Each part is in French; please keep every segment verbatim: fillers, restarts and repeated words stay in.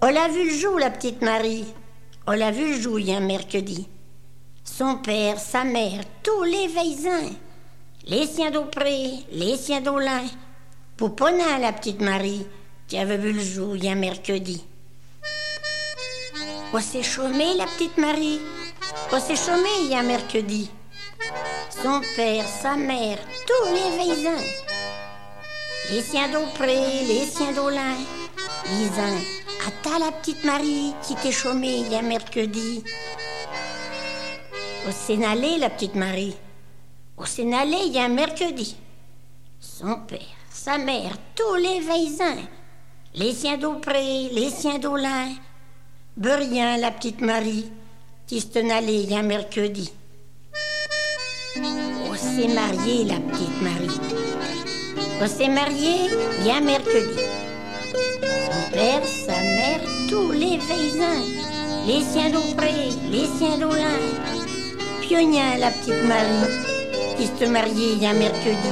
On l'a vu le jour, la petite Marie. On l'a vu le jour, un mercredi. Son père, sa mère, tous les voisins. Les siens d'Aupré, les siens d'Aulin. Pouponin, la petite Marie, qui avait vu le jour, un mercredi. On s'est chômé, la petite Marie. On s'est chômé, un mercredi. Son père, sa mère, tous les voisins. Les siens d'Aupré, les siens d'Aulin. Lisin, à ta la petite Marie qui t'est chômée un mercredi. Au Sénalé, la petite Marie. Au Sénalé, il y a un mercredi. Son père, sa mère, tous les voisins. Les siens d'Aupré, les siens d'Aulin. Berrien, la petite Marie, qui se tenait un mercredi. On s'est marié, la petite Marie. On s'est marié un mercredi. Son père, sa mère, tous les voisins. Les siens d'Aupré, les siens d'Aulin. Pionien, la petite Marie, qui se mariait un mercredi.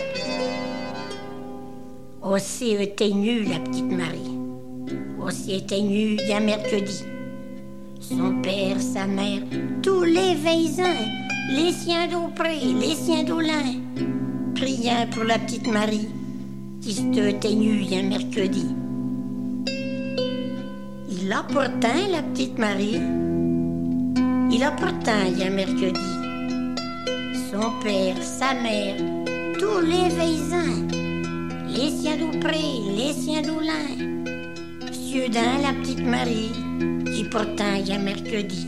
On s'est éteignu, la petite Marie. On s'est éteignu un mercredi. Son père, sa mère, tous les voisins. Les siens d'Aupré, les siens d'Aulin. Priant pour la petite Marie, qui se éteignu un mercredi. Il a pourtant, la petite Marie. Il a pourtant un mercredi. Son père, sa mère, tous les voisins. Les siens d'Aupré, les siens d'Aulin. Ciudin, la petite Marie, qui pourtant un mercredi.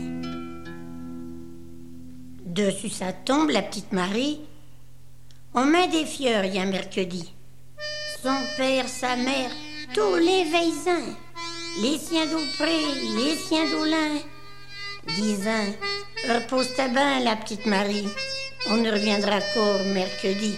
Dessus sa tombe, la petite Marie, on met des fleurs un mercredi. Son père, sa mère, tous les voisins. Les siens d'Aupré, les siens d'Aulin. Disant, repose-toi bien, la petite Marie, on ne reviendra qu'au mercredi.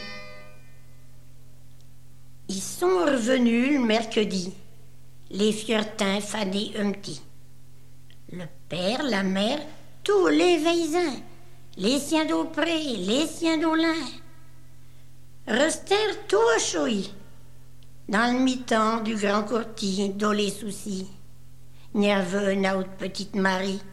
Ils sont revenus le mercredi, les fiertins fanés un petit. Le père, la mère, tous les voisins, les siens d'Aupré, les siens d'Aulin, restèrent tout à chouilles, dans le mi-temps du grand courtis dont les soucis. N'y avait une autre petite Marie